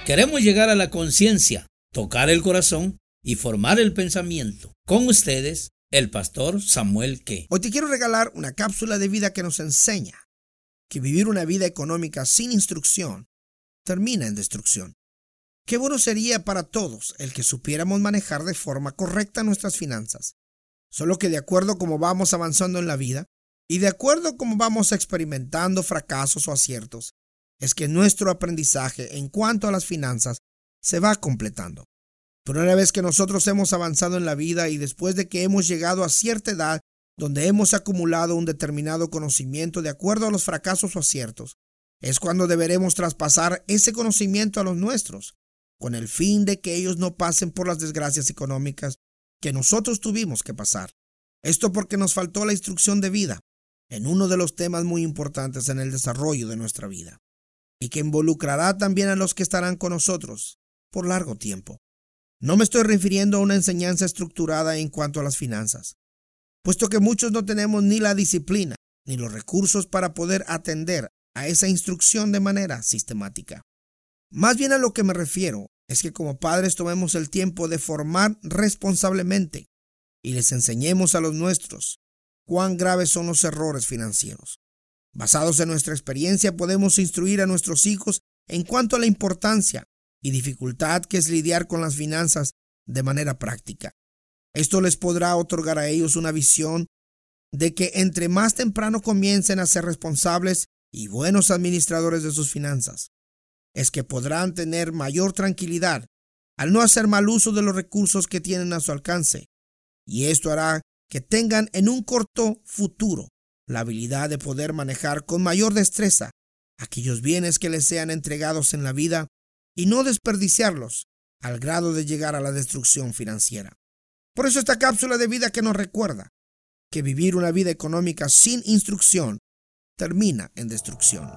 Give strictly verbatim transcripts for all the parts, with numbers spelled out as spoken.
Queremos llegar a la conciencia, tocar el corazón y formar el pensamiento. Con ustedes, el pastor Samuel Ke. Hoy te quiero regalar una cápsula de vida que nos enseña que vivir una vida económica sin instrucción termina en destrucción. Qué bueno sería para todos el que supiéramos manejar de forma correcta nuestras finanzas. Solo que de acuerdo a cómo vamos avanzando en la vida y de acuerdo a cómo vamos experimentando fracasos o aciertos, es que nuestro aprendizaje en cuanto a las finanzas se va completando. Pero una vez que nosotros hemos avanzado en la vida y después de que hemos llegado a cierta edad donde hemos acumulado un determinado conocimiento de acuerdo a los fracasos o aciertos, es cuando deberemos traspasar ese conocimiento a los nuestros, con el fin de que ellos no pasen por las desgracias económicas que nosotros tuvimos que pasar. Esto porque nos faltó la instrucción de vida en uno de los temas muy importantes en el desarrollo de nuestra vida, y que involucrará también a los que estarán con nosotros por largo tiempo. No me estoy refiriendo a una enseñanza estructurada en cuanto a las finanzas, puesto que muchos no tenemos ni la disciplina ni los recursos para poder atender a esa instrucción de manera sistemática. Más bien a lo que me refiero es que como padres tomemos el tiempo de formar responsablemente y les enseñemos a los nuestros cuán graves son los errores financieros. Basados en nuestra experiencia podemos instruir a nuestros hijos en cuanto a la importancia y dificultad que es lidiar con las finanzas de manera práctica. Esto les podrá otorgar a ellos una visión de que entre más temprano comiencen a ser responsables y buenos administradores de sus finanzas, es que podrán tener mayor tranquilidad al no hacer mal uso de los recursos que tienen a su alcance, y esto hará que tengan en un corto futuro la habilidad de poder manejar con mayor destreza aquellos bienes que les sean entregados en la vida y no desperdiciarlos al grado de llegar a la destrucción financiera. Por eso esta cápsula de vida que nos recuerda que vivir una vida económica sin instrucción termina en destrucción.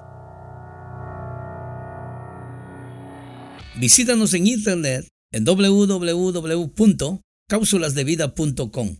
Visítanos en internet en doble u doble u doble u punto cápsulas de vida punto com